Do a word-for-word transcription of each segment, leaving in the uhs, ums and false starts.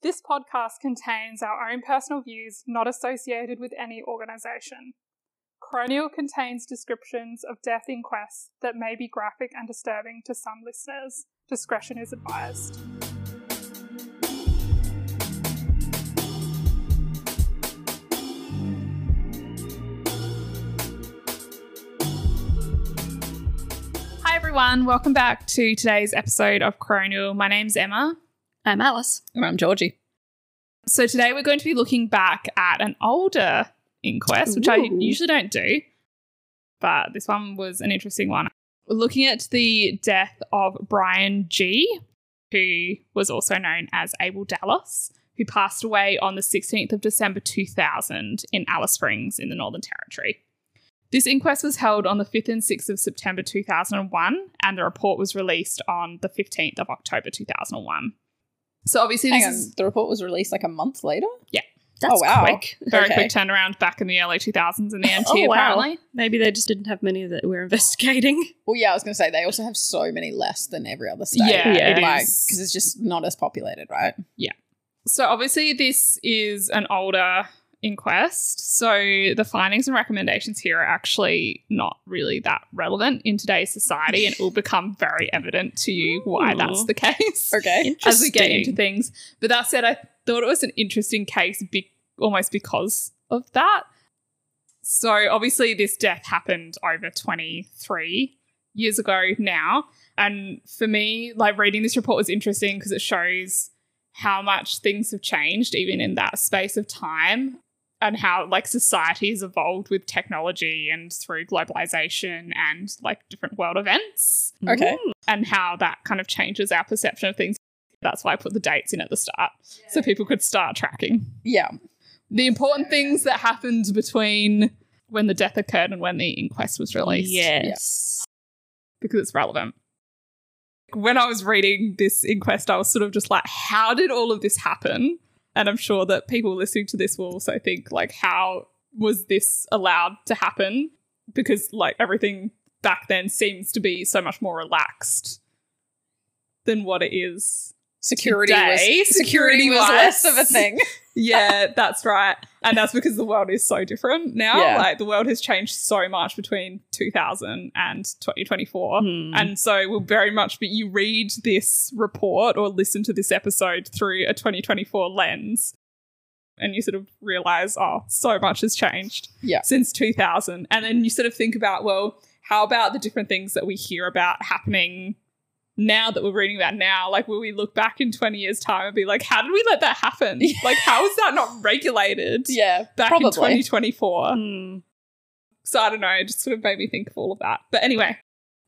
This podcast contains our own personal views not associated with any organisation. Coronial contains descriptions of death inquests that may be graphic and disturbing to some listeners. Discretion is advised. Hi everyone, welcome back to today's episode of Coronial. My name's Emma. I'm Alice. And I'm Georgie. So today we're going to be looking back at an older inquest, which Ooh. I usually don't do, but this one was an interesting one. We're looking at the death of Brian G., who was also known as Abel Dallas, who passed away on the sixteenth of December two thousand in Alice Springs in the Northern Territory. This inquest was held on the fifth and sixth of September two thousand one, and the report was released on the fifteenth of October two thousand one. So obviously this Hang on, is... the report was released like a month later? Yeah. That's oh, wow. quick. Very Okay. quick turnaround back in the early two thousands in the N T, Oh, wow. apparently. Maybe they just didn't have many that we're investigating. Well, yeah, I was going to say, they also have so many less than every other state. Yeah, Yeah. it like, is. because it's just not as populated, right? So obviously this is an older inquest, so the findings and recommendations here are actually not really that relevant in today's society, and it will become very evident to you why Ooh. that's the case Okay. as we get into Interesting. things. But that said, I thought it was an interesting case be- almost because of that. So obviously this death happened over twenty-three years ago now, and for me, like, reading this report was interesting because it shows how much things have changed even in that space of time, and how like society has evolved with technology and through globalization and like different world events, Okay. and how that kind of changes our perception of things. That's why I put the dates in at the start so people could start tracking Yeah. the important things that happened between when the death occurred and when the inquest was released. Yes. Because it's relevant. When I was reading this inquest, I was sort of just like, how did all of this happen? And I'm sure that people listening to this will also think, like, how was this allowed to happen? Because, like, everything back then seems to be so much more relaxed than what it is. Security Today, was security was security-wise. less of a thing. Yeah, that's right. And that's because the world is so different now. Yeah. Like, the world has changed so much between two thousand and twenty twenty-four. Hmm. And so will very much be, you read this report or listen to this episode through a twenty twenty-four lens, and you sort of realize, oh, so much has changed Yeah. since two thousand. And then you sort of think about, well, how about the different things that we hear about happening now that we're reading about now? Like, will we look back in twenty years' time and be like, how did we let that happen? Like, how is that not regulated Yeah. back probably. in twenty twenty-four? Hmm. So I don't know, it just sort of made me think of all of that. But anyway,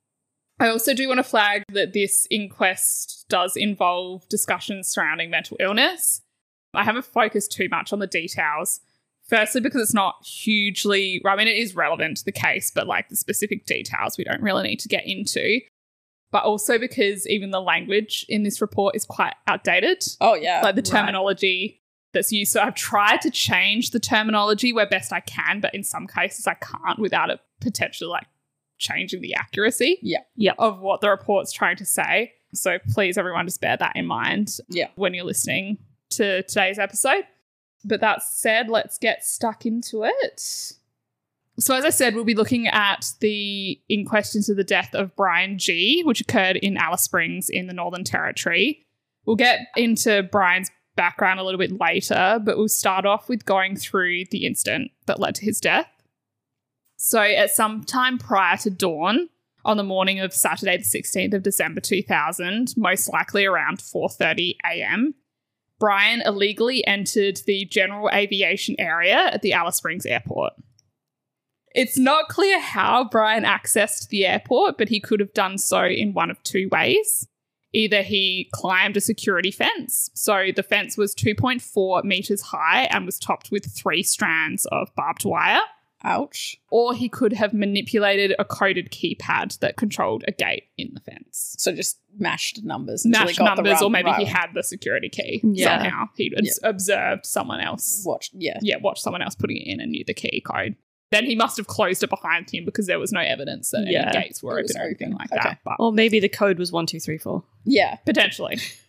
I also do want to flag that this inquest does involve discussions surrounding mental illness. I haven't focused too much on the details. Firstly, because it's not hugely, I mean, it is relevant to the case, but like the specific details we don't really need to get into. But also because even the language in this report is quite outdated. Oh, yeah. Like the Right. terminology that's used. So I've tried to change the terminology where best I can, but in some cases I can't without it potentially like changing the accuracy Yeah. Yep. of what the report's trying to say. So please, everyone, just bear that in mind Yeah. when you're listening to today's episode. But that said, let's get stuck into it. So as I said, we'll be looking at the inquest into the death of Brian G., which occurred in Alice Springs in the Northern Territory. We'll get into Brian's background a little bit later, but we'll start off with going through the incident that led to his death. So at some time prior to dawn, on the morning of Saturday the sixteenth of December two thousand, most likely around four thirty a.m., Brian illegally entered the general aviation area at the Alice Springs airport. It's not clear how Brian accessed the airport, but he could have done so in one of two ways. Either he climbed a security fence, so the fence was two point four metres high and was topped with three strands of barbed wire, Ouch. or he could have manipulated a coded keypad that controlled a gate in the fence. So just mashed numbers. until he Mashed got the numbers, or run- maybe he right. had the security key Yeah. somehow. He'd Yeah. observed someone else. Watched. Yeah. Yeah, watched someone else putting it in and knew the key code. Then he must have closed it behind him because there was no evidence that Yeah. any gates were It was open or anything open. like Okay. that. But Or maybe the code was one two three four. Yeah. potentially.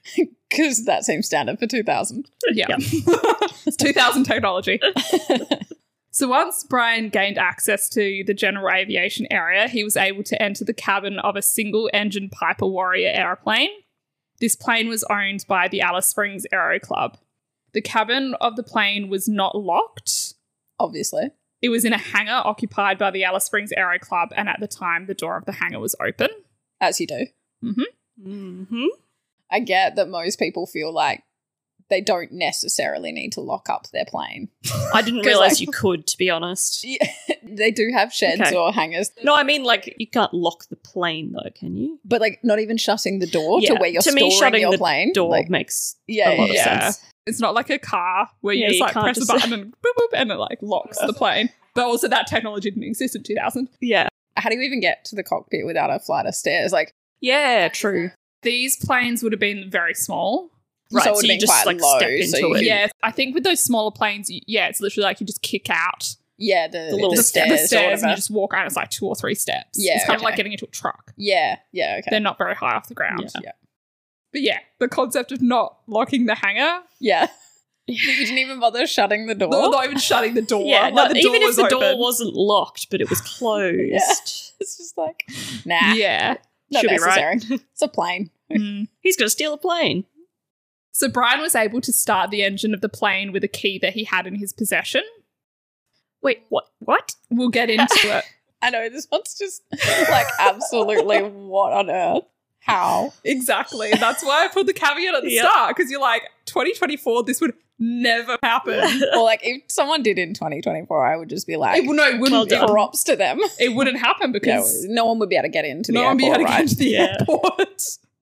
Because that seems standard for two thousand. Yeah. It's two thousand technology. So once Brian gained access to the general aviation area, he was able to enter the cabin of a single-engine Piper Warrior airplane. This plane was owned by the Alice Springs Aero Club. The cabin of the plane was not locked. Obviously. It was in a hangar occupied by the Alice Springs Aero Club, and at the time, the door of the hangar was open. As you do. Mm-hmm. Mm-hmm. I get that most people feel like they don't necessarily need to lock up their plane. I didn't 'Cause, realise like- you could, to be honest. Yeah, they do have sheds Okay. or hangars, No, I mean, like, you can't lock the plane, though, can you? but like not even shutting the door to Yeah. where you're To me, storing shutting your the plane. Door Like, makes yeah, a lot of yeah. sense. It's not like a car where you Yeah, just you like can't press a just- button and boop, boop, and it like locks the plane. But also that technology didn't exist in two thousand. Yeah. how do you even get to the cockpit without a flight of stairs? Like, Yeah, true. These planes would have been very small. Right, so it so would you have been just, quite like, low. step so into you- it. Yeah, I think with those smaller planes, you, yeah, it's literally like you just kick out yeah, the, The little the the stairs, the or stairs and whatever. you just walk around. It's like two or three steps. Yeah, it's kind of okay. like getting into a truck. Yeah, yeah, okay. They're not very high off the ground. Yeah. Yeah. But yeah, the concept of not locking the hangar, Yeah. You didn't even bother shutting the door. or not even shutting the door. Yeah, like no, the door even if was the door open. wasn't locked, but it was closed. Yeah. It's just like, nah, Yeah. not should be necessary. right. It's a plane. Mm. He's going to steal a plane. So Brian was able to start the engine of the plane with a key that he had in his possession. Wait, what? What? We'll get into it. I know, this one's just like absolutely what on earth? How? Exactly. That's why I put the caveat at the Yep. start, because you're like, twenty twenty-four, this would never happen. Well, like if someone did in twenty twenty-four, I would just be like, It, well, no, it wouldn't. Well it, done. props to them. it wouldn't happen Yeah, because no one would be able to get into the no one would be airport, able to right? get to the Yeah. airport.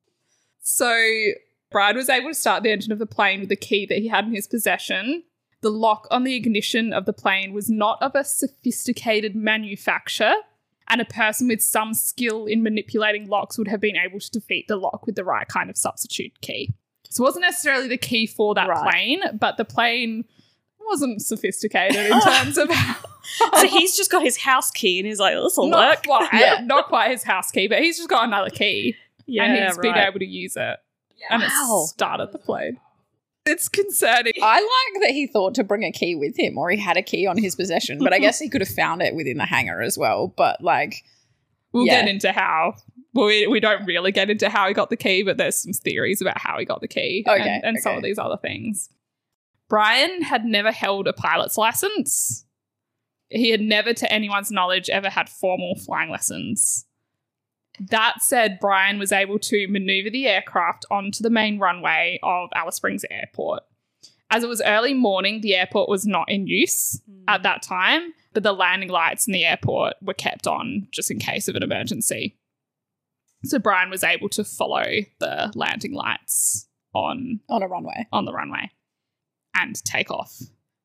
So Brad was able to start the engine of the plane with the key that he had in his possession. The lock on the ignition of the plane was not of a sophisticated manufacture, and a person with some skill in manipulating locks would have been able to defeat the lock with the right kind of substitute key. So it wasn't necessarily the key for that Right. plane, but the plane wasn't sophisticated in terms of how So he's just got his house key and he's like, this will not work. quite, Yeah. not quite his house key, but he's just got another key. Yeah, and he's been right. able to use it. And Wow. it started the plane. It's concerning. I like that he thought to bring a key with him, or he had a key on his possession, but I guess he could have found it within the hangar as well. But like, We'll yeah. get into how. Well, we, we don't really get into how he got the key, but there's some theories about how he got the key Okay, and, and some okay. of these other things. Brian had never held a pilot's license. He had never, to anyone's knowledge, ever had formal flying lessons. That said, Brian was able to maneuver the aircraft onto the main runway of Alice Springs Airport. As it was early morning, the airport was not in use at that time, but the landing lights in the airport were kept on just in case of an emergency. So Brian was able to follow the landing lights on, on a runway. on the runway and take off.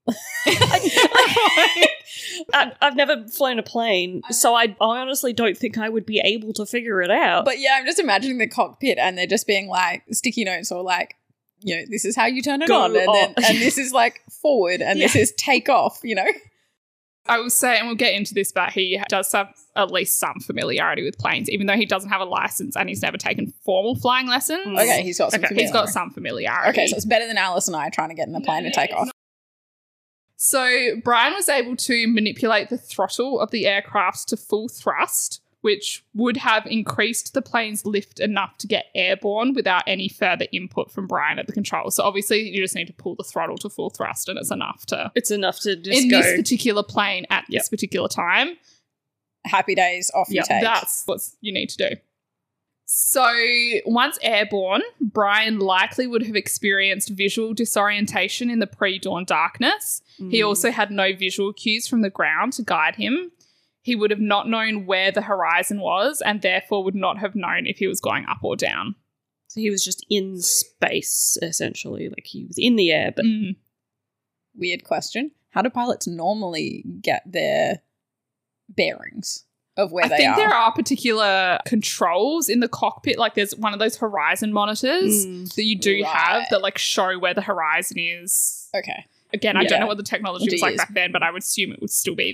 I, I've never flown a plane, so I, I honestly don't think I would be able to figure it out. But yeah, I'm just imagining the cockpit and they're just being like sticky notes or like, you know, this is how you turn it Go on. And, then, on. and this is like forward and this Yeah. is take off, you know? I will say, and we'll get into this, but he does have at least some familiarity with planes, even though he doesn't have a license and he's never taken formal flying lessons. Okay, he's got some Okay. He's got familiarity. some familiarity. Okay, so it's better than Alice and I trying to get in a plane and take off. So Brian was able to manipulate the throttle of the aircraft to full thrust, which would have increased the plane's lift enough to get airborne without any further input from Brian at the controls. So obviously you just need to pull the throttle to full thrust and it's enough to, it's enough to just in go. this particular plane at Yep. this particular time. Happy days, off you Yep, take. That's what you need to do. So once airborne, Brian likely would have experienced visual disorientation in the pre-dawn darkness. He Mm. also had no visual cues from the ground to guide him. He would have not known where the horizon was and therefore would not have known if he was going up or down. So he was just in space, essentially. Like he was in the air, but Mm. Weird question. How do pilots normally get their bearings of where I they think are? there are particular controls in the cockpit. Like there's one of those horizon monitors Mm. that you do have Right. that like show where the horizon is. Okay. Again, I Yeah. don't know what the technology was like Geez. back then, but I would assume it would still be there.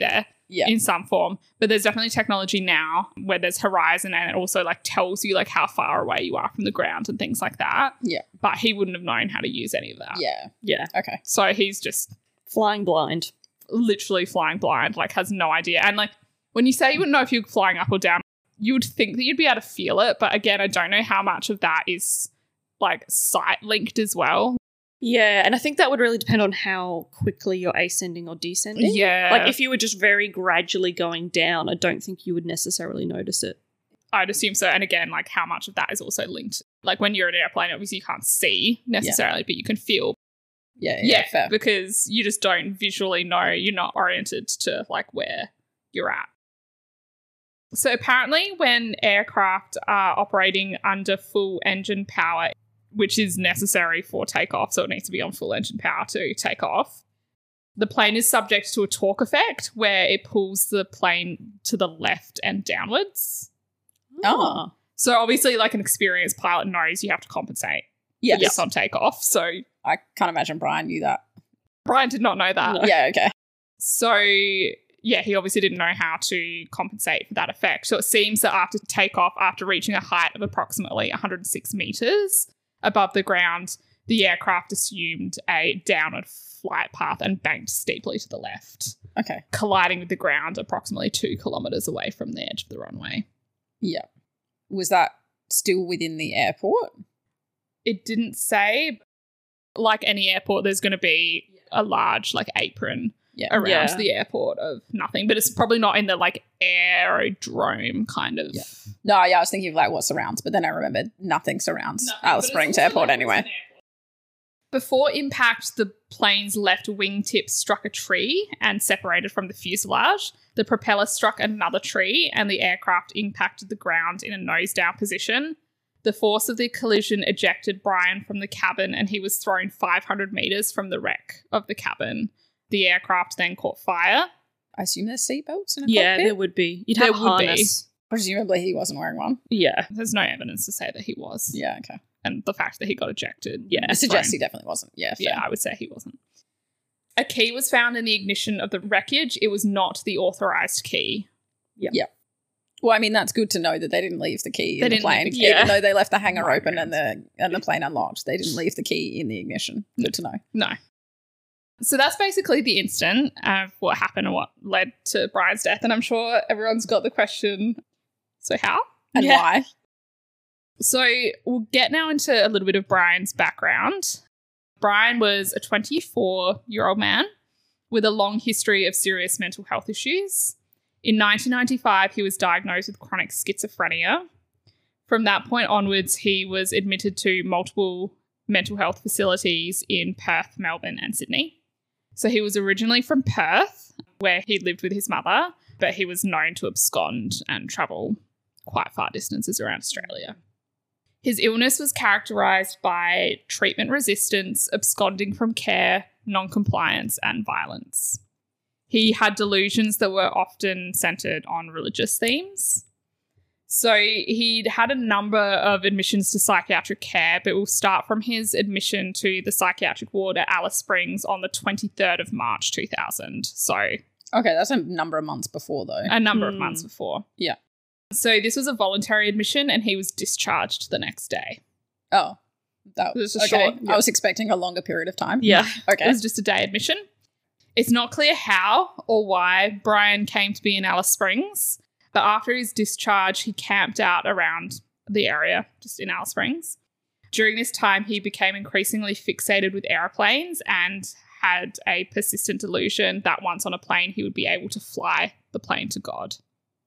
Yeah. in some form. But there's definitely technology now where there's horizon and it also like tells you like how far away you are from the ground and things like that. Yeah. But he wouldn't have known how to use any of that. Yeah. Yeah. Okay. So he's just Flying blind. literally flying blind, like has no idea. And like when you say you wouldn't know if you're flying up or down, you would think that you'd be able to feel it. But again, I don't know how much of that is like sight linked as well. Yeah, and I think that would really depend on how quickly you're ascending or descending. Yeah. Like if you were just very gradually going down, I don't think you would necessarily notice it. I'd assume so. And again, like how much of that is also linked. Like when you're in an airplane, obviously you can't see necessarily, yeah. but you can feel. Yeah, yeah, yeah fair. Because you just don't visually know. You're not oriented to like where you're at. So apparently when aircraft are operating under full engine power, which is necessary for takeoff, so it needs to be on full engine power to take off, the plane is subject to a torque effect where it pulls the plane to the left and downwards. Oh. So obviously like an experienced pilot knows you have to compensate. Yes. Yes, on takeoff. So I can't imagine Brian knew that. Brian did not know that. No. Yeah, okay. So yeah, he obviously didn't know how to compensate for that effect. So it seems that after takeoff, after reaching a height of approximately one hundred six meters above the ground, the aircraft assumed a downward flight path and banked steeply to the left, Okay. colliding with the ground approximately two kilometers away from the edge of the runway. Yeah. Was that still within the airport? It didn't say. Like any airport, there's going to be a large like apron Yeah. around Yeah. the airport of nothing, but it's probably not in the like aerodrome kind of. Yeah. No, yeah, I was thinking of like what surrounds, but then I remembered nothing surrounds Nothing, Alice but it's Springs also Airport like anyway. it's an airport. Before impact, the plane's left wingtip struck a tree and separated from the fuselage. The propeller struck another tree and the aircraft impacted the ground in a nose-down position. The force of the collision ejected Brian from the cabin and he was thrown five hundred meters from the wreck of the cabin. The aircraft then caught fire. I assume there's seatbelts in a Yeah, cockpit? there would be. You'd There have a would be. harness. Presumably he wasn't wearing one. Yeah. There's no evidence to say that he was. Yeah, okay. And the fact that he got ejected. Yeah. It was suggests thrown. he definitely wasn't. Yeah, fair. Yeah, I would say he wasn't. A key was found in the ignition of the wreckage. It was not the authorized key. Well, I mean, that's good to know that they didn't leave the key They in the didn't leave plane. the key. Yeah. Even though they left the hangar Right, open right. and the and the plane unlocked, they didn't leave the key in the ignition. Good to know. No. So that's basically the incident of what happened and what led to Brian's death. And I'm sure everyone's got the question, so how? And Yeah. why? So we'll get now into a little bit of Brian's background. Brian was a twenty-four-year-old man with a long history of serious mental health issues. In nineteen ninety-five, he was diagnosed with chronic schizophrenia. From that point onwards, he was admitted to multiple mental health facilities in Perth, Melbourne, and Sydney. So he was originally from Perth, where he lived with his mother, but he was known to abscond and travel quite far distances around Australia. His illness was characterised by treatment resistance, absconding from care, non-compliance, and violence. He had delusions that were often centred on religious themes. So he'd had a number of admissions to psychiatric care, but we'll start from his admission to the psychiatric ward at Alice Springs on the twenty-third of March two thousand. So Okay, that's a number of months before, though. a number of Hmm. months before. Yeah. So this was a voluntary admission and he was discharged the next day. Oh, that It was a okay. short- yeah. I was expecting a longer period of time. Yeah. Okay. It was just a day admission. It's not clear how or why Brian came to be in Alice Springs, but after his discharge, he camped out around the area, just in Alice Springs. During this time, he became increasingly fixated with airplanes and had a persistent delusion that once on a plane, he would be able to fly the plane to God.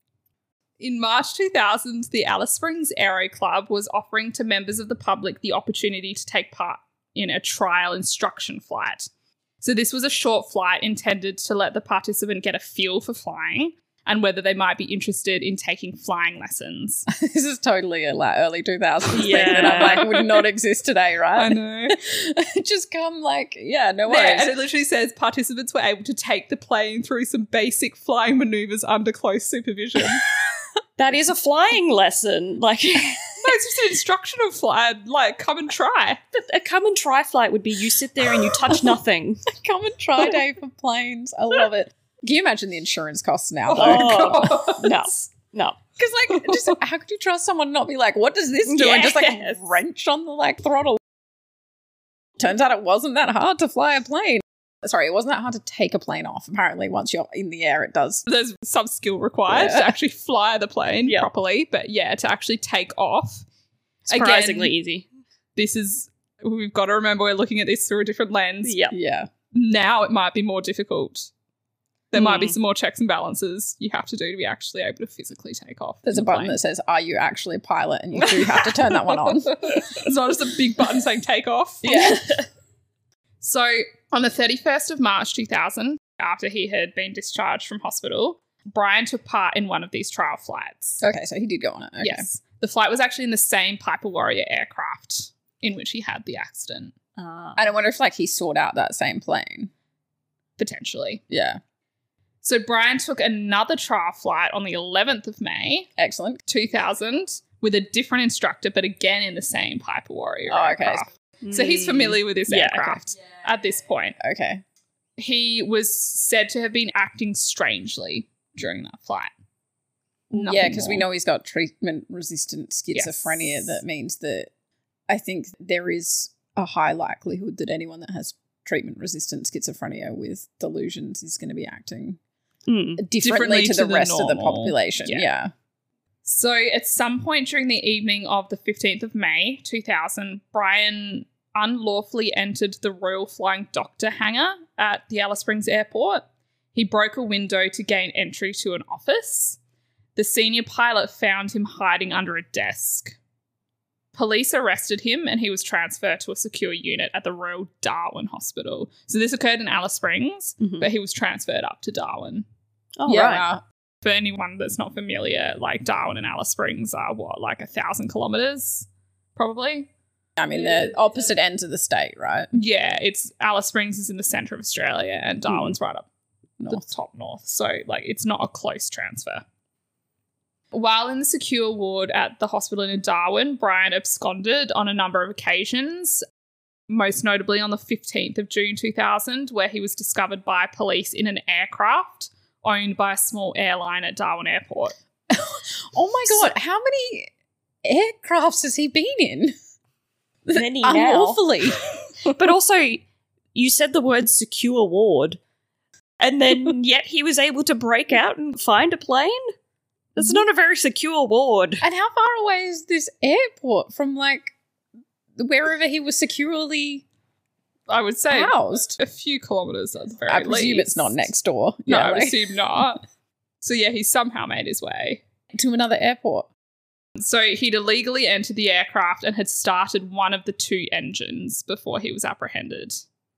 In March two thousand, the Alice Springs Aero Club was offering to members of the public the opportunity to take part in a trial instruction flight. So this was a short flight intended to let the participant get a feel for flying and whether they might be interested in taking flying lessons. This is totally a like, early two thousands thing Yeah. that I'm like would not exist today, right? know. Just come like, yeah, no Yeah, worries. and it literally says participants were able to take the plane through some basic flying maneuvers under close supervision. That is a flying lesson. Like, No, it's just an instructional flight. Like, come and try. a come and try flight would be you sit there and you touch nothing. Come and try day for planes. I love it. Can you imagine the insurance costs now, though? Oh, no. No. Because, like, just how could you trust someone and not be like, what does this do? And just, like, Yes. wrench on the, like, throttle. Turns out it wasn't that hard to fly a plane. Sorry, it wasn't that hard to take a plane off. Apparently, once you're in the air, it does. There's some skill required Yeah. to actually fly the plane Yeah. properly. But yeah, to actually take off. Surprisingly Again, easy. this is, we've got to remember we're looking at this through a different lens. Yeah. Yeah. Now it might be more difficult. There might be Mm. some more checks and balances you have to do to be actually able to physically take off. There's a the button plane. that says, are you actually a pilot? And you do have to turn that one on. It's not just a big button saying take off. Yeah. So on the thirty-first of March two thousand, after he had been discharged from hospital, Brian took part in one of these trial flights. Okay, so he did go on it. Okay. Yes. The flight was actually in the same Piper Warrior aircraft in which he had the accident, Uh, And I wonder if, like, he sought out that same plane. potentially. Yeah. So Brian took another trial flight on the eleventh of May Excellent. two thousand with a different instructor, but again in the same Piper Warrior Oh, okay. aircraft. So he's familiar with this Yeah, okay. aircraft at this point. Okay. He was said to have been acting strangely during that flight. Nothing yeah, because we more. know he's got treatment-resistant schizophrenia. Yes. That means that I think there is a high likelihood that anyone that has treatment-resistant schizophrenia with delusions is going to be acting Mm. differently, Differently to, to the the rest of the normal. population. Yeah. Yeah. So at some point during the evening of the fifteenth of May two thousand, Brian unlawfully entered the Royal Flying Doctor hangar at the Alice Springs Airport. He broke a window to gain entry to an office. The senior pilot found him hiding under a desk. Police arrested him and he was transferred to a secure unit at the Royal Darwin Hospital. So this occurred in Alice Springs, Mhm. but he was transferred up to Darwin. Oh, yeah. right. For anyone that's not familiar, like Darwin and Alice Springs are what, like a thousand kilometers, probably? I mean, the opposite ends of the state, right? Yeah, it's Alice Springs is in the center of Australia and Darwin's right up North. the top north. So, like, it's not a close transfer. While in the secure ward at the hospital in Darwin, Brian absconded on a number of occasions, most notably on the fifteenth of June two thousand, where he was discovered by police in an aircraft owned by a small airline at Darwin Airport. Oh my God. How many aircrafts has he been in? Many now. Unlawfully. But also, you said the word secure ward, and then yet he was able to break out and find a plane? That's not a very secure ward. And how far away is this airport from, like, wherever he was securely I would say housed? a few kilometers at the very I presume least. it's not next door. No, Yeah, I would like, assume not. So yeah, he somehow made his way. to another airport. So he'd illegally entered the aircraft and had started one of the two engines before he was apprehended.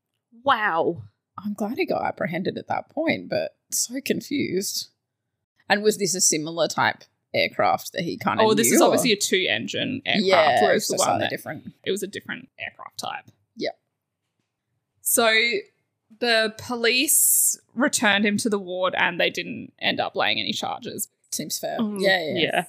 Wow. I'm glad he got apprehended at that point, but so confused. And was this a similar type aircraft that he kind of Oh, this knew, is or- obviously a two-engine aircraft, yeah, whereas so the one slightly that different. it was a different aircraft type. Yep. So the police returned him to the ward and they didn't end up laying any charges. Seems fair. Mm, yeah, yeah, Yeah.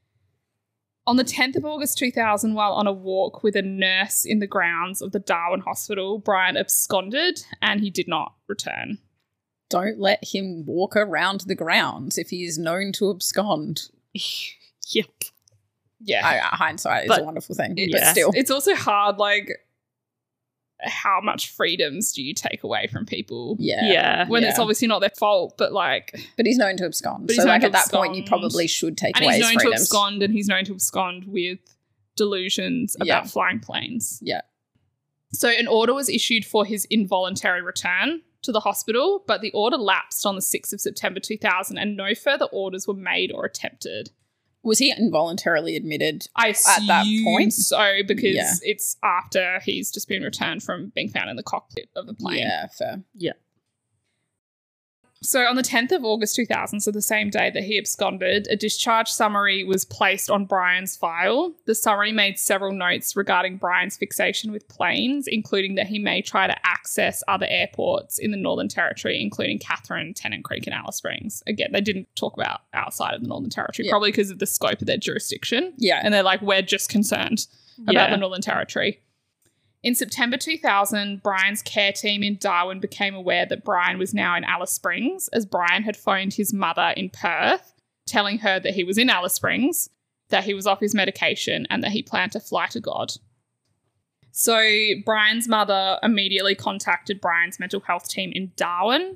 On the tenth of August two thousand, while on a walk with a nurse in the grounds of the Darwin Hospital, Brian absconded and he did not return. Don't let him walk around the grounds if he is known to abscond. Yep. Yeah. I, hindsight is But- a wonderful thing, It's, but still. it's also hard, like, how much freedoms do you take away from people Yeah. Yeah. when it's Yeah. obviously not their fault, but like, But he's known to abscond. But So, he's known like, to at that point, you abscond. probably should take and away he's his known to freedoms. abscond and he's known to abscond with delusions about Yeah. flying planes. Yeah. So an order was issued for his involuntary return to the hospital, but the order lapsed on the sixth of September two thousand and no further orders were made or attempted. Was he involuntarily admitted? I At that assume point? so because Yeah. it's after he's just been returned from being found in the cockpit of the plane. Yeah, fair. So on the tenth of August two thousand, so the same day that he absconded, a discharge summary was placed on Brian's file. The summary made several notes regarding Brian's fixation with planes, including that he may try to access other airports in the Northern Territory, including Catherine, Tennant Creek and Alice Springs. Again, they didn't talk about outside of the Northern Territory, Yeah. probably because of the scope of their jurisdiction. Yeah. And they're like, we're just concerned about Yeah. the Northern Territory. In September two thousand, Brian's care team in Darwin became aware that Brian was now in Alice Springs, as Brian had phoned his mother in Perth, telling her that he was in Alice Springs, that he was off his medication, and that he planned to fly to God. So Brian's mother immediately contacted Brian's mental health team in Darwin.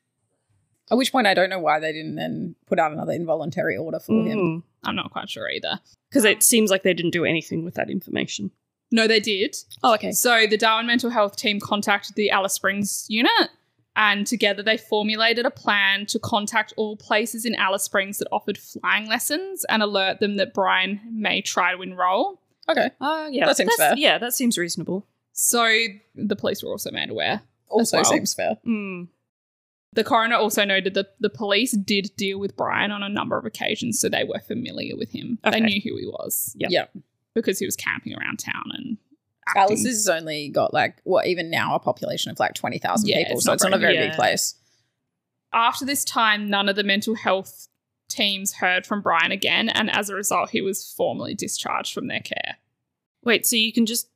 At which point I don't know why they didn't then put out another involuntary order for him. I'm not quite sure either. Because it seems like they didn't do anything with that information. No, they did. Oh, okay. So the Darwin mental health team contacted the Alice Springs unit, and together they formulated a plan to contact all places in Alice Springs that offered flying lessons and alert them that Brian may try to enroll. Okay. Oh, yeah. That seems That's- fair. Yeah, that seems reasonable. So the police were also made aware. Also well. seems fair. Mm. The coroner also noted that the police did deal with Brian on a number of occasions, so they were familiar with him. Okay. They knew who he was. Yep. Yeah. Because he was camping around town and acting. Alice has only got like, what, even now a population of like twenty thousand Yeah, people, it's so not it's not a very very big. big place. After this time, none of the mental health teams heard from Brian again, and as a result, he was formally discharged from their care. Wait, so you can just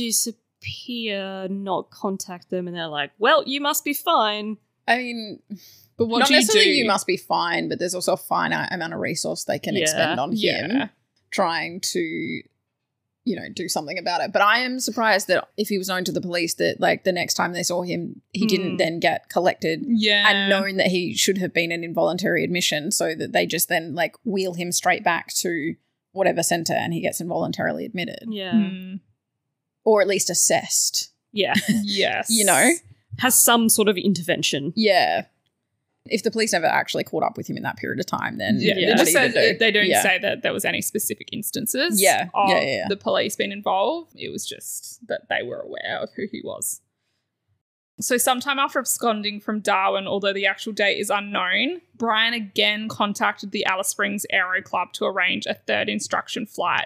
disappear, not contact them, and they're like, well, you must be fine. I mean, But what not do you necessarily do? you must be fine, but there's also a finite amount of resource they can Yeah. expend on Yeah. him trying to, you know, do something about it. But I am surprised that if he was known to the police that like the next time they saw him, he Hmm. didn't then get collected Yeah. and known that he should have been an involuntary admission, so that they just then like wheel him straight back to whatever center and he gets involuntarily admitted Yeah. Hmm. or at least assessed. Yeah. Yes. You know? Has some sort of intervention. Yeah. If the police never actually caught up with him in that period of time, then Yeah, Yeah. They, what just do you said, do? they don't Yeah. say that there was any specific instances Yeah. of Yeah, yeah, yeah. the police being involved. It was just that they were aware of who he was. So sometime after absconding from Darwin, although the actual date is unknown, Brian again contacted the Alice Springs Aero Club to arrange a third instruction flight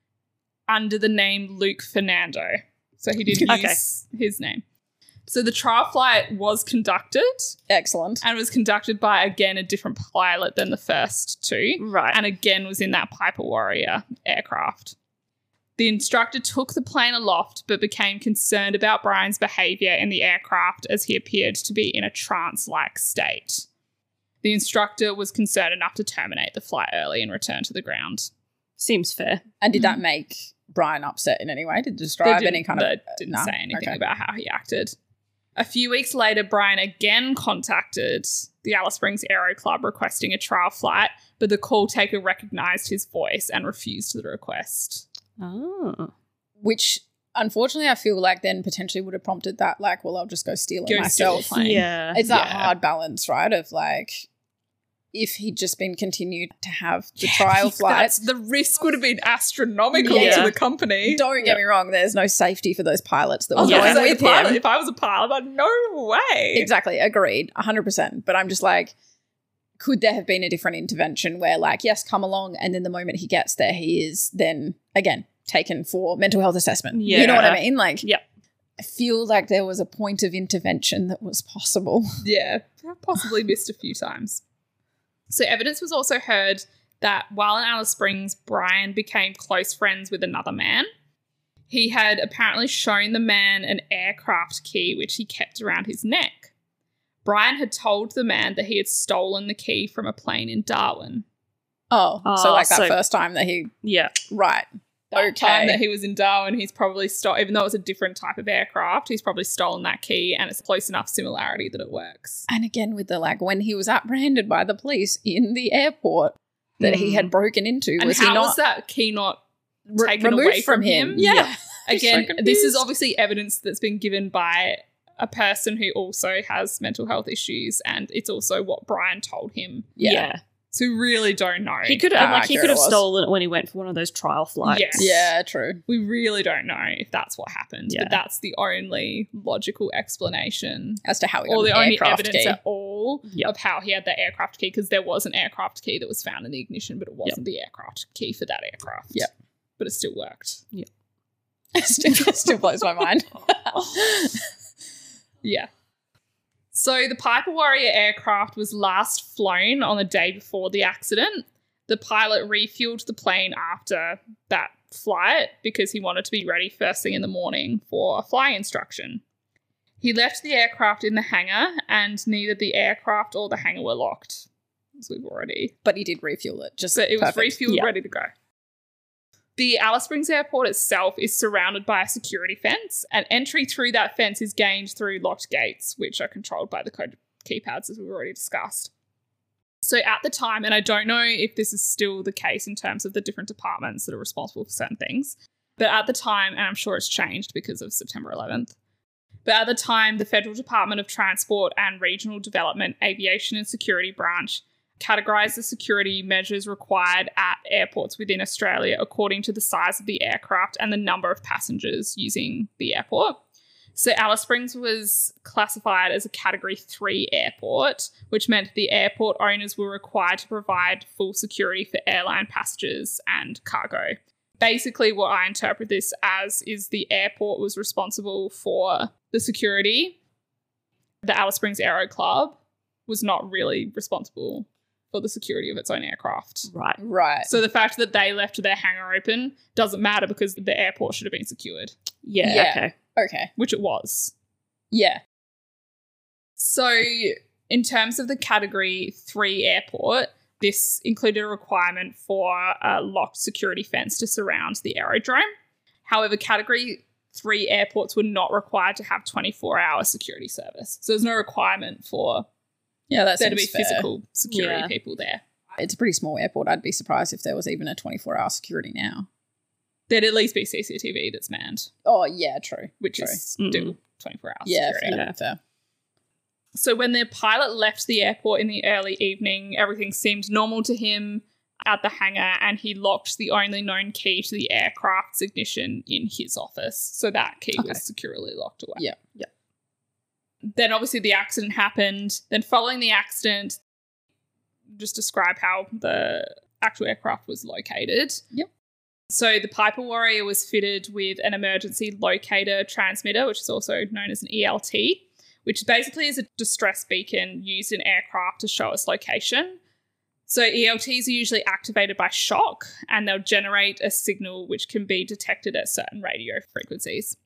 under the name Luke Fernando. So he did Okay. use his name. So the trial flight was conducted Excellent. and was conducted by, again, a different pilot than the first two. Right. And again was in that Piper Warrior aircraft. The instructor took the plane aloft but became concerned about Brian's behaviour in the aircraft as he appeared to be in a trance-like state. The instructor was concerned enough to terminate the flight early and return to the ground. Seems fair. And did that make Brian upset in any way? Did it They describe didn't, any kind of... they didn't nah, say anything okay. about how he acted. A few weeks later, Brian again contacted the Alice Springs Aero Club requesting a trial flight, but the call taker recognised his voice and refused the request. Oh. Which, unfortunately, I feel like then potentially would have prompted that, like, well, I'll just go steal it Go steal a myself. plane. Yeah. It's that Yeah. hard balance, right? Of like, if he'd just been continued to have the trial flights. That's, the risk would have been astronomical Yeah. to the company. Don't get me wrong, there's no safety for those pilots that I were was Yeah. going going to say, with the pilot, him. if I was a pilot, I'd no way. Exactly, agreed, one hundred percent. But I'm just like, could there have been a different intervention where, like, yes, come along, and then the moment he gets there, he is then, again, taken for mental health assessment. You know what I Yeah. mean? Like, Yep. I feel like there was a point of intervention that was possible. Yeah, possibly missed a few times. So evidence was also heard that while in Alice Springs, Brian became close friends with another man. He had apparently shown the man an aircraft key, which he kept around his neck. Brian had told the man that he had stolen the key from a plane in Darwin. Oh, so Oh, like that so- first time that he, Yeah. right. That Okay. time that he was in Darwin, he's probably stolen, even though it's a different type of aircraft, he's probably stolen that key, and it's close enough similarity that it works. And again, with the like, when he was apprehended by the police in the airport that he Mm. had broken into, And was how he not was that key not re- taken removed away from him? Yeah. Yeah. Again, so this is confused. obviously evidence that's been given by a person who also has mental health issues, and it's also what Brian told him. Yeah. So we really don't know. He could How have like he accurate could have it was. stolen it when he went for one of those trial flights. Yes. Yeah, true. We really don't know if that's what happened, Yeah. but that's the only logical explanation As to how he got or the an only aircraft evidence key. at all Yep. of how he had the aircraft key, because there was an aircraft key that was found in the ignition, but it wasn't the aircraft key for that aircraft. Yep. But it still worked. still, still blows my mind. Yeah. So the Piper Warrior aircraft was last flown on the day before the accident. The pilot refueled the plane after that flight because he wanted to be ready first thing in the morning for a flying instruction. He left the aircraft in the hangar, and neither the aircraft or the hangar were locked, as we've already. But he did refuel it. Just So it was perfect. refueled, Yeah. ready to go. The Alice Springs Airport itself is surrounded by a security fence, and entry through that fence is gained through locked gates, which are controlled by the code keypads, as we've already discussed. So at the time, and I don't know if this is still the case in terms of the different departments that are responsible for certain things, but at the time, and I'm sure it's changed because of September eleventh, but at the time, the Federal Department of Transport and Regional Development Aviation and Security Branch categorised the security measures required at airports within Australia according to the size of the aircraft and the number of passengers using the airport. So Alice Springs was classified as a Category three airport, which meant the airport owners were required to provide full security for airline passengers and cargo. Basically, what I interpret this as is the airport was responsible for the security. The Alice Springs Aero Club was not really responsible for the security of its own aircraft. Right. Right. So the fact that they left their hangar open doesn't matter because the airport should have been secured, Yeah, Yeah. okay. Okay. which it was. Yeah. So in terms of the Category three airport, this included a requirement for a locked security fence to surround the aerodrome. However, Category three airports were not required to have twenty-four hour security service. So there's no requirement for Yeah, that there to be seems fair. physical security Yeah. people there. It's a pretty small airport. I'd be surprised if there was even a twenty-four hour security now. There'd at least be C C T V that's manned, Oh, yeah, true. which True. is still Mm. twenty-four hours Yeah, security. fair, Yeah. fair. So when the pilot left the airport in the early evening, everything seemed normal to him at the hangar, and he locked the only known key to the aircraft's ignition in his office. So that key Okay. was securely locked away. Yeah. Yeah. Then obviously the accident happened. Then following the accident, just describe how the actual aircraft was located. Yep. So the Piper Warrior was fitted with an emergency locator transmitter, which is also known as an E L T, which basically is a distress beacon used in aircraft to show its location. So E L Ts are usually activated by shock, and they'll generate a signal which can be detected at certain radio frequencies.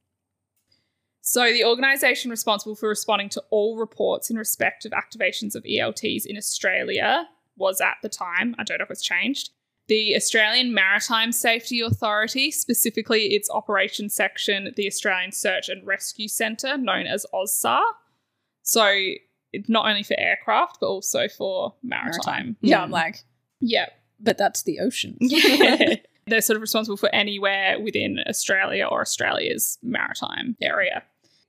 So the organisation responsible for responding to all reports in respect of activations of E L Ts in Australia was at the time, I don't know if it's changed, the Australian Maritime Safety Authority, specifically its operations section, the Australian Search and Rescue Centre, known as AUSSAR. So it's not only for aircraft, but also for maritime. Yeah, Mm. I'm like, Yeah. but that's the ocean. They're sort of responsible for anywhere within Australia or Australia's maritime area.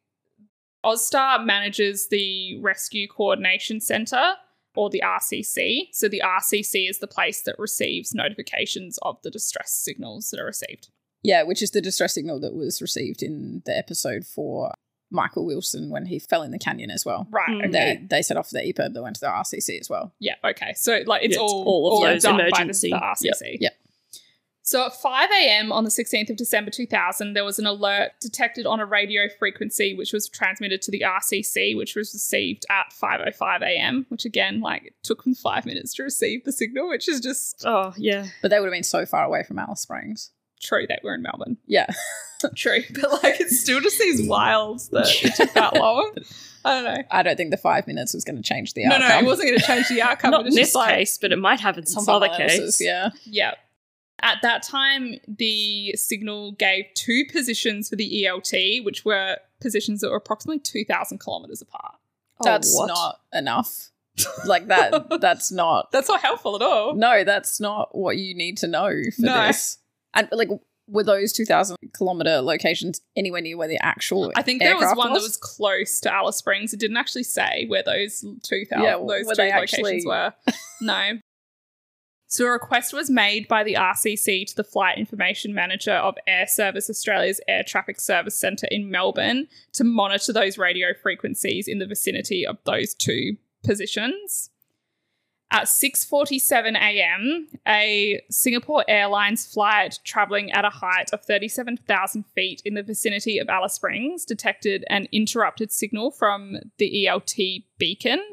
AUSSAR manages the Rescue Coordination Centre, or the R C C. So the R C C is the place that receives notifications of the distress signals that are received. Yeah, which is the distress signal that was received in the episode for Michael Wilson when he fell in the canyon as well. Right, Mm. okay. They they set off the E P I R B that went to the R C C as well. Yeah, okay. So like it's Yeah, it's all, all of those done emergency. by the, the R C C. Yep, yep. So at five a.m. on the sixteenth of December two thousand, there was an alert detected on a radio frequency which was transmitted to the R C C, which was received at five oh five a.m., which again, like, it took them five minutes to receive the signal, which is just Oh, yeah. But they would have been so far away from Alice Springs. true that we're in Melbourne. Yeah. True. But like it still just seems wild that it took that long. I don't know. I don't think the five minutes was going to change the No, outcome. no, it wasn't going to change the outcome. Not It in was this just like, case, but it might have in some, Someone other else's, case. yeah. yeah. At that time, the signal gave two positions for the E L T, which were positions that were approximately two thousand kilometres apart. Oh, That's what? not enough. Like that, that's not. That's not helpful at all. No, that's not what you need to know for No. this. And like, were those two thousand kilometer locations anywhere near where the actual? I think there was aircraft one that was close to Alice Springs. It didn't actually say where those two thousand, Yeah, those were two they locations actually- were. No. So a request was made by the R C C to the Flight Information Manager of Air Service Australia's Air Traffic Service Centre in Melbourne to monitor those radio frequencies in the vicinity of those two positions. At six forty-seven a.m., a Singapore Airlines flight travelling at a height of thirty-seven thousand feet in the vicinity of Alice Springs detected an interrupted signal from the E L T beacon.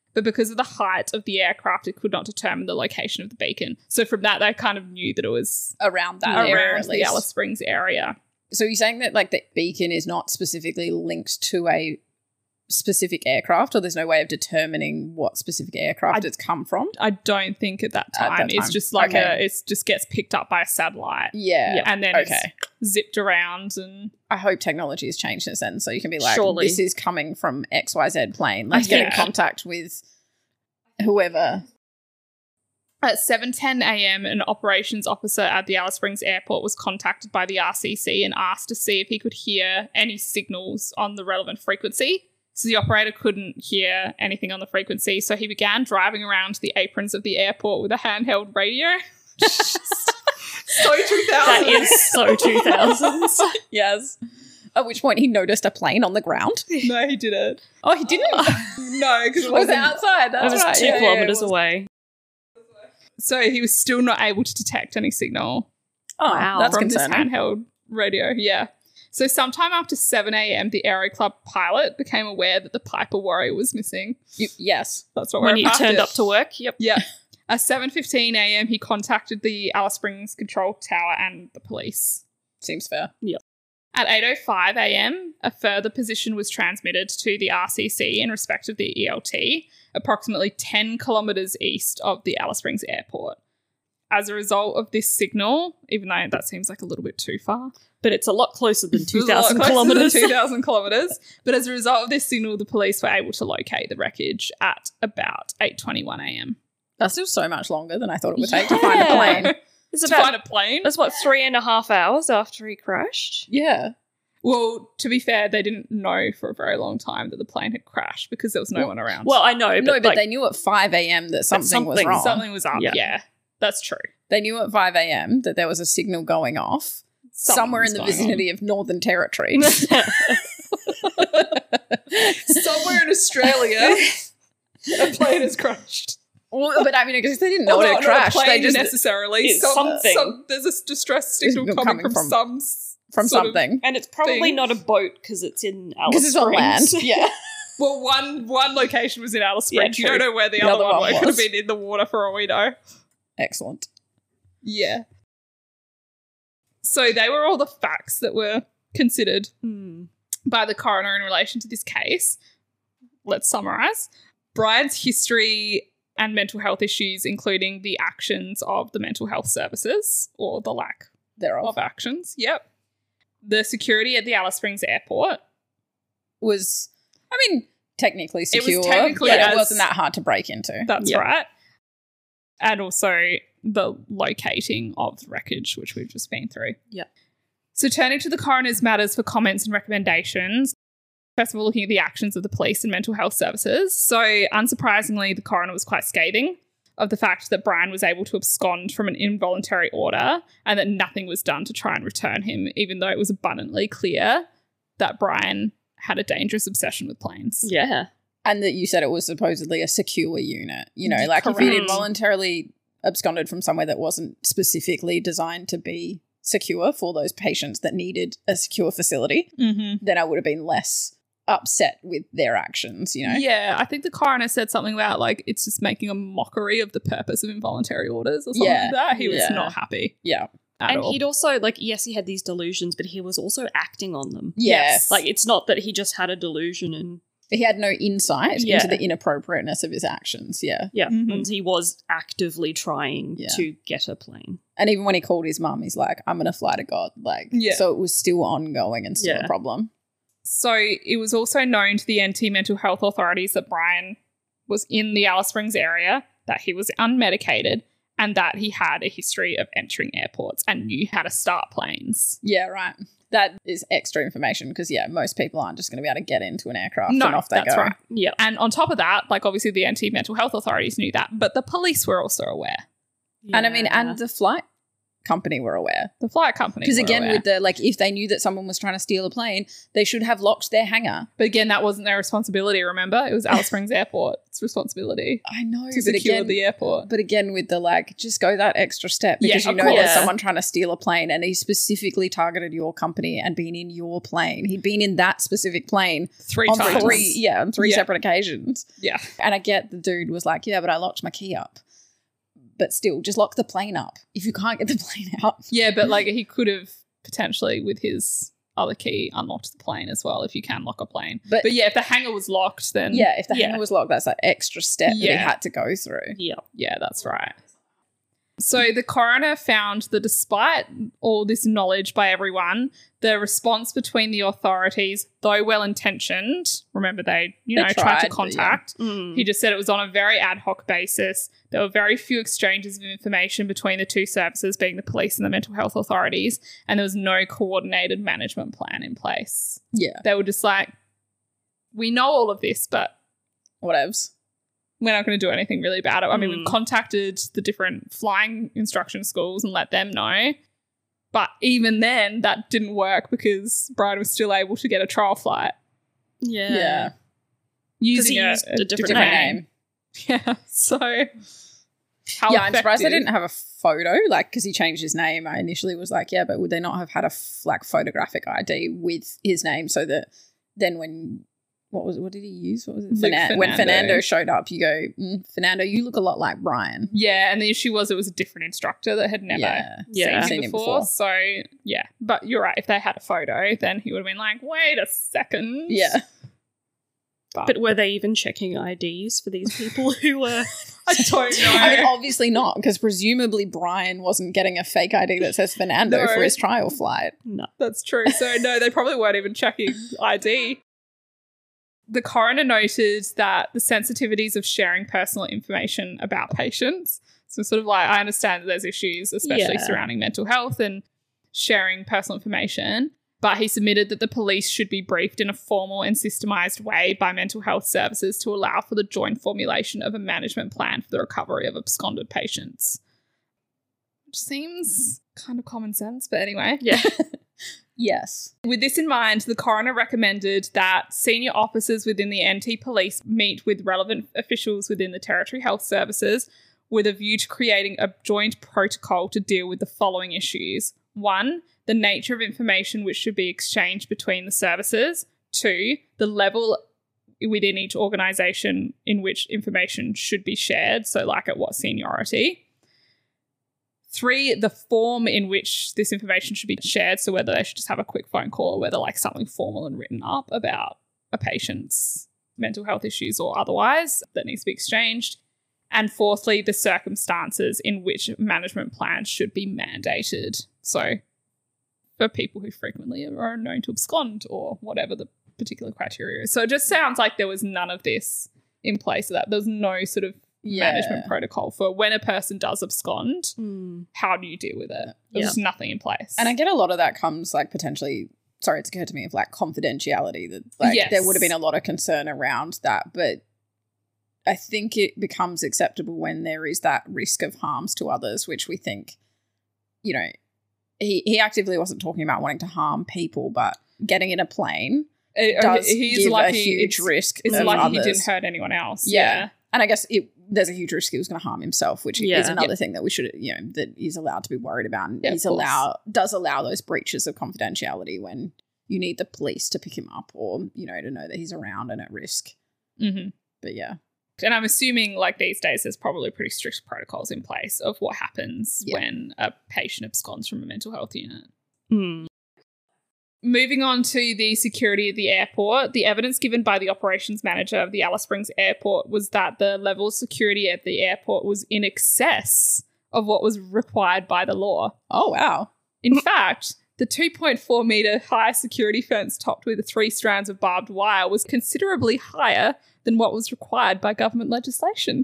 but because of the height of the aircraft, it could not determine the location of the beacon. So from that, they kind of knew that it was Around that area, around at the least. Alice Springs area. So you're saying that like the beacon is not specifically linked to a specific aircraft, or there's no way of determining what specific aircraft I- it's come from? I don't think at that At time. that It's time. just like Okay. a, it's just gets picked up by a satellite Yeah. and then Okay. it's zipped around and I hope technology has changed since then, so you can be like, Surely. this is coming from X Y Z plane. Let's get in Yeah. contact with whoever. At seven ten a.m., an operations officer at the Alice Springs Airport was contacted by the R C C and asked to see if he could hear any signals on the relevant frequency. So the operator couldn't hear anything on the frequency, so he began driving around the aprons of the airport with a handheld radio. So two thousand. That is so two thousands. Yes. At which point he noticed a plane on the ground. No, he didn't. Oh, he didn't? No, because it It was wasn't. outside. That That's was right. two Yeah, yeah, it kilometers was. away. So he was still not able to detect any signal. Oh, Wow. that's from concerning. this handheld radio. Yeah. So sometime after seven a.m., the Aero Club pilot became aware that the Piper Warrior was missing. You- yes. That's what When we're you about turned to- up to work, yep. Yeah. At seven fifteen a.m., he contacted the Alice Springs Control Tower and the police. Seems fair. At eight oh five a.m., a further position was transmitted to the R C C in respect of the E L T, approximately ten kilometres east of the Alice Springs Airport. As a result of this signal, even though that seems like a little bit too far, But it's a lot closer than two It was a lot thousand closer than kilometers. two thousand kilometers. But as a result of this signal, the police were able to locate the wreckage at about eight twenty-one a.m. That's still so much longer than I thought it would take to find a Yeah. plane. It's To about, find a plane? that's what, three and a half hours after he crashed? Yeah. Well, to be fair, they didn't know for a very long time that the plane had crashed because there was no Well- one around. Well, I know, but, No, but like, they knew at five a.m. that something, was something- wrong. something was up. Yeah. Yeah. That's true. They knew at five a.m. that there was a signal going off Something somewhere was in the going vicinity of Northern Territory. Somewhere in Australia, a plane has crashed. Well, but I mean, because they didn't know Well, it not- had not a crashed. They plane just necessarily. It's Some- something. some- there's a distress signal Signal coming, coming from, from- some s- from sort of- something and it's probably thing. not a boat because it's in Alice because it's on land. Springs. Yeah, well, one one location was in Alice Yeah, Springs. you true. don't know where the, The other, other one, one was. Could have was. been in the water for all we know. excellent. Yeah. So they were all the facts that were considered Hmm. by the coroner in relation to this case. Let's summarize. Brian's history and mental health issues, including the actions of the mental health services or the lack Thereof of actions. Yep. The security at the Alice Springs Airport. was, I mean, technically It was secure. technically but as- it wasn't that hard to break into. That's Yep. right. And also the locating of the wreckage, which we've just been through. Yep. So turning to the coroner's matters for comments and recommendations, first of all, looking at the actions of the police and mental health services. So unsurprisingly, the coroner was quite scathing of the fact that Brian was able to abscond from an involuntary order and that nothing was done to try and return him, even though it was abundantly clear that Brian had a dangerous obsession with planes. Yeah. And that you said it was supposedly a secure unit. You know, like if Correct. he'd involuntarily absconded from somewhere that wasn't specifically designed to be secure for those patients that needed a secure facility, Mm-hmm. then I would have been less upset with their actions, you know? Yeah, I think the coroner said something about like it's just making a mockery of the purpose of involuntary orders or something Yeah, like that. He was yeah. not happy Yeah. at And all. he'd also, like, yes, he had these delusions, but he was also acting on them. Yes. Like, it's not that he just had a delusion and, He had no insight Yeah. into the inappropriateness of his actions, yeah. yeah, Mhm. and he was actively trying Yeah. to get a plane. And even when he called his mum, he's like, I'm going to fly to God. Like, Yeah. so it was still ongoing and still Yeah. a problem. So it was also known to the N T mental health authorities that Brian was in the Alice Springs area, that he was unmedicated, and that he had a history of entering airports and knew how to start planes. Yeah, right. That is extra information because, yeah, most people aren't just going to be able to get into an aircraft No, and off they that's go. right. Yeah. And on top of that, like obviously the N T mental health authorities knew that, but the police were also aware. And I mean, and the flight company were aware. The flight company. Because were again, aware. with the, like, if they knew that someone was trying to steal a plane, they should have locked their hangar. But again, that wasn't their responsibility, remember? It was Alice Springs Airport's responsibility I know, to but secure again, the airport. but again, with the, like, just go that extra step because Yeah, you of know there's course. someone trying to steal a plane and he specifically targeted your company and been in your plane. He'd been in that specific plane Three on times. three, yeah, on three Yeah. separate occasions. Yeah. And I get the dude was like, yeah, but I locked my key up. But still, just lock the plane up if you can't get the plane out. Yeah, but like he could have potentially with his other key unlocked the plane as well if you can lock a plane. But- But, yeah, if the hangar was locked, then Yeah, if the Yeah. hangar was locked, that's that extra step that he Yeah. had to go through. Yeah. yeah, that's right. So the coroner found that despite all this knowledge by everyone, the response between the authorities, though well-intentioned, remember they, you They know, tried, tried, to but contact. Mm. He just said it was on a very ad hoc basis. There were very few exchanges of information between the two services, being the police and the mental health authorities, and there was no coordinated management plan in place. Yeah, They were just like, we know all of this, but whatevs. we're not going to do anything really about it. I mean, Mm. we've contacted the different flying instruction schools and let them know. But even then, that didn't work because Brian was still able to get a trial flight Yeah. Yeah. using he a, used a a different Different name. name. Yeah, so how yeah, I'm surprised they effective- didn't have a photo, like, because he changed his name. I initially was like, yeah, but would they not have had a f- like photographic I D with his name so that then when what was what did he use? What was it? Luke Fernan- When Fernando. Fernando showed up, you go, mm, Fernando, you look a lot like Brian. Yeah, and the issue was it was a different instructor that had never Yeah. Yeah. seen, Seen him him before. before. So, yeah. But you're right. If they had a photo, then he would have been like, wait a second. Yeah. But were they even checking I Ds for these people who were? I don't know. I mean, obviously not, because presumably Brian wasn't getting a fake I D that says Fernando No. for his trial flight. No. That's true. So, no, they probably weren't even checking I D. The coroner noted that the sensitivities of sharing personal information about patients. So, sort of like, I understand that there's issues, especially Yeah. surrounding mental health and sharing personal information. But he submitted that the police should be briefed in a formal and systemized way by mental health services to allow for the joint formulation of a management plan for the recovery of absconded patients. Which seems kind of common sense, but anyway. Yeah. Yes. With this in mind, the coroner recommended that senior officers within the N T Police meet with relevant officials within the Territory Health Services with a view to creating a joint protocol to deal with the following issues. One, the nature of information which should be exchanged between the services. Two, the level within each organisation in which information should be shared, so like at what seniority. Three, the form in which this information should be shared, so whether they should just have a quick phone call or whether like something formal and written up about a patient's mental health issues or otherwise that needs to be exchanged. And fourthly, the circumstances in which management plans should be mandated. So for people who frequently are known to abscond or whatever the particular criteria is. So it just sounds like there was none of this in place of that. There's no sort of Yeah. management protocol for when a person does abscond, Mm. how do you deal with it? There's Yeah. just nothing in place. And I get a lot of that comes like potentially, sorry, it's occurred to me of like confidentiality that like Yes. there would have been a lot of concern around that. But I think it becomes acceptable when there is that risk of harms to others, which we think, you know, he, he actively wasn't talking about wanting to harm people, but getting in a plane Uh, does he's give lucky a huge it's, risk. It's of lucky others. he didn't hurt anyone else. Yeah. Yeah. And I guess it there's a huge risk he was going to harm himself, which Yeah. is another thing that we should, you know, that he's allowed to be worried about. And Yeah, of he's course. allow does allow those breaches of confidentiality when you need the police to pick him up or, you know, to know that he's around and at risk. hmm But yeah. And I'm assuming like these days there's probably pretty strict protocols in place of what happens Yeah. when a patient absconds from a mental health unit. Mm. Moving on to the security of the airport, the evidence given by the operations manager of the Alice Springs Airport was that the level of security at the airport was in excess of what was required by the law. Oh, wow. In fact, the two point four metre high security fence topped with three strands of barbed wire was considerably higher than what was required by government legislation.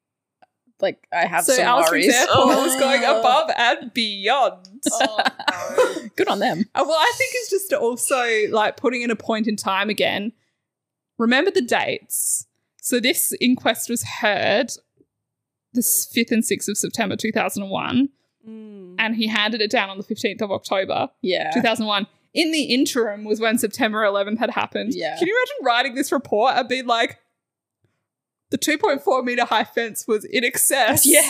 Like, I have So some Alice Springs worries. Airport Oh. was going above and beyond. Good on them. Uh, Well, I think it's just also like putting in a point in time again. Remember the dates. So this inquest was heard the fifth and sixth of September two thousand one. Mm. and he handed it down on the fifteenth of October, Yeah. two thousand one. In the interim was when September eleventh had happened. Yeah. Can you imagine writing this report and being like, the two point four meter high fence was in excess Yeah.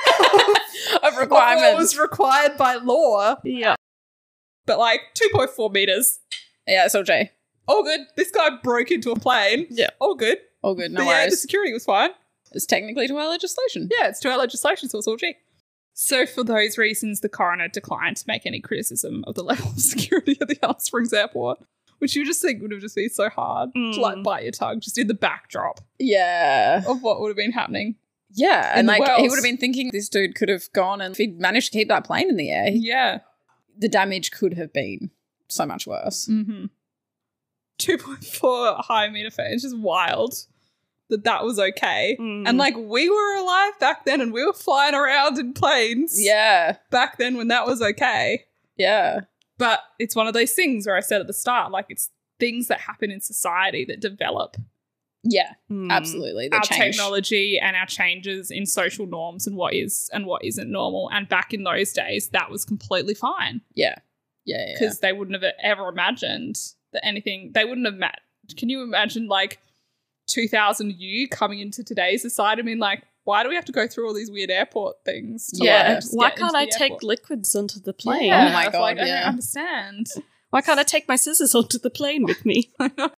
of of what requirements. was required by law, Yeah. but like two point four meters. Yeah, it's all J. All good. This guy broke into a plane. Yeah. All good. All good, no But yeah, the worries. security was fine. It's technically to our legislation. Yeah, it's to our legislation, so it's all G. So for those reasons, the coroner declined to make any criticism of the level of security at the Alice Springs Airport, which you just think would have just been so hard to Mm. like bite your tongue, just in the backdrop Yeah. of what would have been happening. Yeah. In And the like he world. would have been thinking this dude could have gone, and if he'd managed to keep that plane in the air, he- Yeah. the damage could have been so much worse. Mm-hmm. two point four high meter fan. It's just wild that that was okay. Mm. And like we were alive back then and we were flying around in planes Yeah. back then when that was okay. Yeah. But it's one of those things where I said at the start, like it's things that happen in society that develop Yeah. Mm. Absolutely. The our change. technology and our changes in social norms and what is and what isn't normal. And back in those days, that was completely fine Yeah. Yeah. Yeah. because they wouldn't have ever imagined that anything, they wouldn't have met. Can you imagine like two thousand you coming into today's society? I mean, like, why do we have to go through all these weird airport things? To, Yeah. like, just Why get can't into I the take airport? liquids onto the plane? Yeah, Oh my it's God, like, I yeah. don't understand. Why can't I take my scissors onto the plane with me? But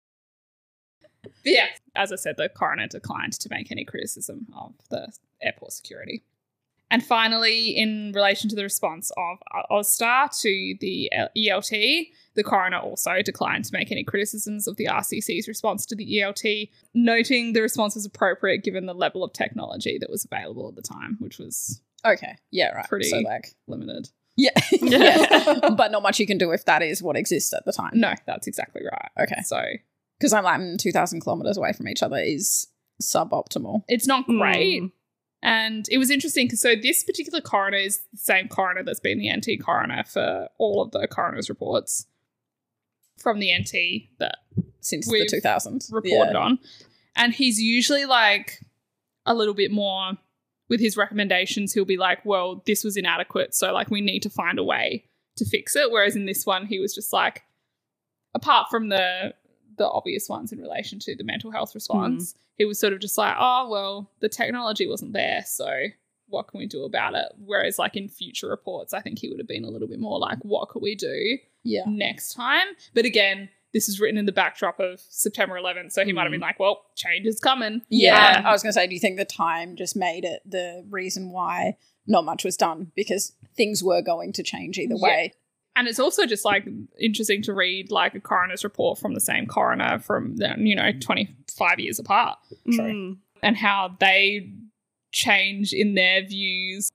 yeah, as I said, the coroner declined to make any criticism of the airport security. And finally, in relation to the response of Ozstar to the E L T, the coroner also declined to make any criticisms of the R C C's response to the E L T, noting the response was appropriate given the level of technology that was available at the time, which was Okay. Yeah. Right. Pretty- So like. limited. Yeah. yeah. But not much you can do if that is what exists at the time. No, that's exactly right. Okay. So Because I'm like mm, two thousand kilometers away from each other is suboptimal. it's not great. Mm. And it was interesting because so this particular coroner is the same coroner that's been the N T coroner for all of the coroner's reports from the N T that Since We've the two thousands. reported on. And he's usually like a little bit more with his recommendations. He'll be like, well, this was inadequate. So like we need to find a way to fix it. Whereas in this one, he was just like, apart from the the obvious ones in relation to the mental health response, he was sort of just like, oh, well, the technology wasn't there, so what can we do about it? Whereas like in future reports, I think he would have been a little bit more like, what could we do Yeah. next time? But again, this is written in the backdrop of September eleventh, so he might have been like, well, change is coming. Yeah. Um, I was going to say, do you think the time just made it the reason why not much was done? Because things were going to change either Yeah. way. And it's also just like interesting to read like a coroner's report from the same coroner from, the, you know, twenty-five years apart. True. Mm. And how they change in their views.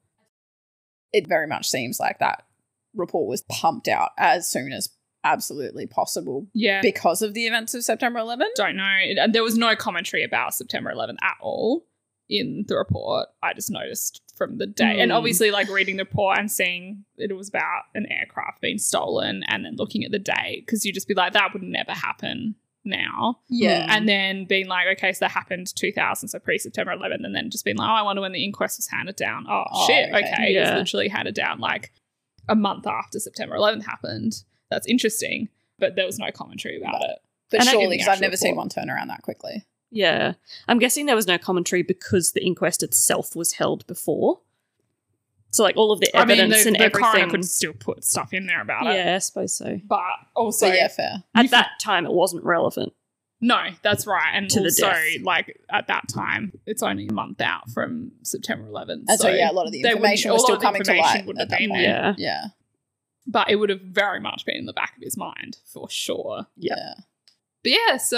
It very much seems like that report was pumped out as soon as absolutely possible Yeah. because of the events of September eleventh. Don't know. And there was no commentary about September eleventh at all in the report. I just noticed from the day. And Mm. obviously, like reading the report and seeing that it was about an aircraft being stolen and then looking at the date, because you just be like, that would never happen now. Yeah. And then being like, okay, so that happened two thousand, so pre-September eleventh, and then just being like, oh, I wonder when the inquest was handed down. Oh, Oh, shit, okay. okay. It was Yeah. literally handed down like a month after September eleventh happened. That's interesting. But there was no commentary about it. But And I get surely, the because I've actual never seen report. one turn around that quickly. Yeah. I'm guessing there was no commentary because the inquest itself was held before. So, like, all of the I mean, evidence the, and the coroner everything. could still put stuff in there about it. Yeah, I suppose so. But also, So, yeah, fair. At that time, it wasn't relevant. no, that's right. And To the also, death. like, at that time, it's only a month out from September eleventh. And so, yeah, a lot of the they wouldn't- information a was lot still of the coming to information light would at have that been point. there. Yeah. But it would have very much been in the back of his mind, for sure. Yeah. But yeah, so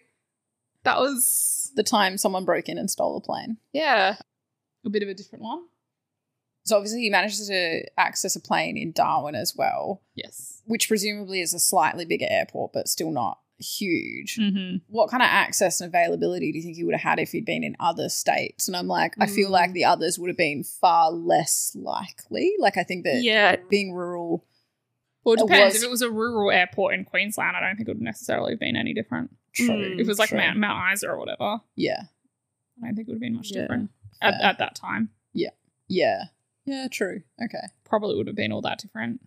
that was, The time someone broke in and stole a plane. yeah, a bit of a different one. So obviously he managed to access a plane in Darwin as well, Yes. which presumably is a slightly bigger airport, but still not huge. Mm-hmm. What kind of access and availability do you think he would have had if he'd been in other states? And I'm like, I feel Mm. like the others would have been far less likely. Like, I think that Yeah. being rural, Well, it It depends. was- If it was a rural airport in Queensland, I don't think it would necessarily have been any different. true. Mm. If it was like true. Mount, Mount Isa or whatever, Yeah. I don't think it would have been much Yeah. different at, Fair. at that time. Yeah. Yeah. Yeah, true. Okay. Probably would have been all that different.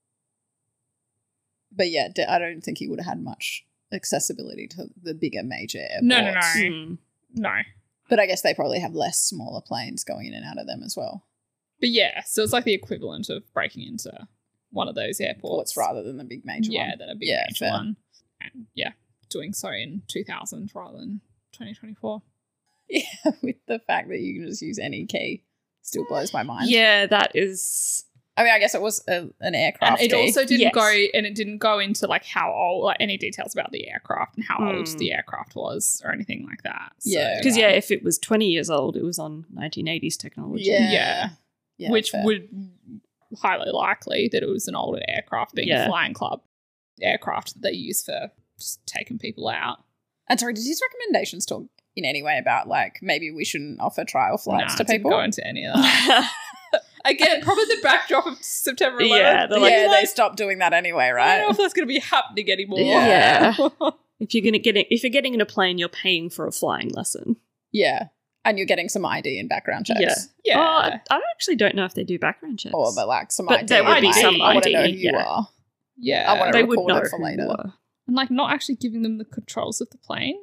But yeah, d- I don't think he would have had much accessibility to the bigger major airports. No, no, no. Mm. No. But I guess they probably have less smaller planes going in and out of them as well. But yeah, so it's like the equivalent of breaking into one of those airports. Ports rather than the big major yeah, one. than a big Yeah, major fair. one. And yeah, doing so in two thousand rather than twenty twenty-four. Yeah, with the fact that you can just use any key still blows my mind. Yeah, that is. I mean, I guess it was a, an aircraft. And it also didn't Yes. go, and it didn't go into like how old, like any details about the aircraft and how old Mm. the aircraft was or anything like that. So, Yeah. Because, yeah, if it was twenty years old, it was on nineteen eighties technology. Yeah. Yeah. Yeah, which fair. would highly likely that it was an older aircraft, being Yeah. a flying club aircraft that they use for just taking people out. And sorry, did his recommendations talk in any way about like maybe we shouldn't offer trial flights Nah, to it didn't people? go into any of that. Again, probably the backdrop of September eleventh. Yeah, they're like, yeah, like, they stopped doing that anyway, I don't right? know if that's going to be happening anymore. Yeah. If you're gonna get it, if you're getting in a plane, you're paying for a flying lesson. Yeah. And you're getting some I D and background checks. Yeah. Yeah. Oh, I, I actually don't know if they do background checks. Or but like some But I D. there would be like, some I want to I D, know who you yeah. are. yeah. I wanna they would record it know for who later. you were. And like not actually giving them the controls of the plane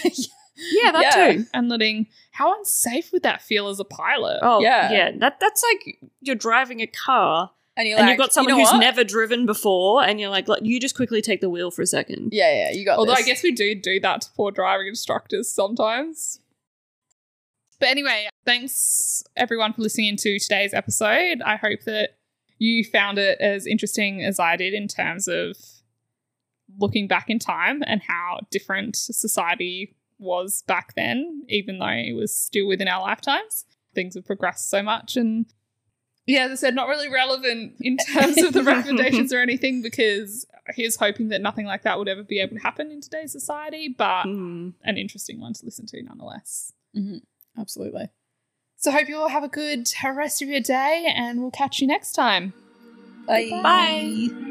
Yeah, that Yeah. too. and letting, how unsafe would that feel as a pilot? Oh, Yeah. yeah. That that's like you're driving a car And you're and like, you've got someone you know who's what? never driven before, and you're like, "Look, you just quickly take the wheel for a second. Yeah, yeah, you got Although this. I guess we do do that to poor driving instructors sometimes. But anyway, thanks everyone for listening to today's episode. I hope that you found it as interesting as I did in terms of looking back in time and how different society was back then, even though it was still within our lifetimes. Things have progressed so much, and yeah, as I said, not really relevant in terms of the recommendations or anything, because here's hoping that nothing like that would ever be able to happen in today's society, but Hmm. an interesting one to listen to nonetheless. Mhm. Absolutely. So hope you all have a good rest of your day, and we'll catch you next time. Bye. Bye.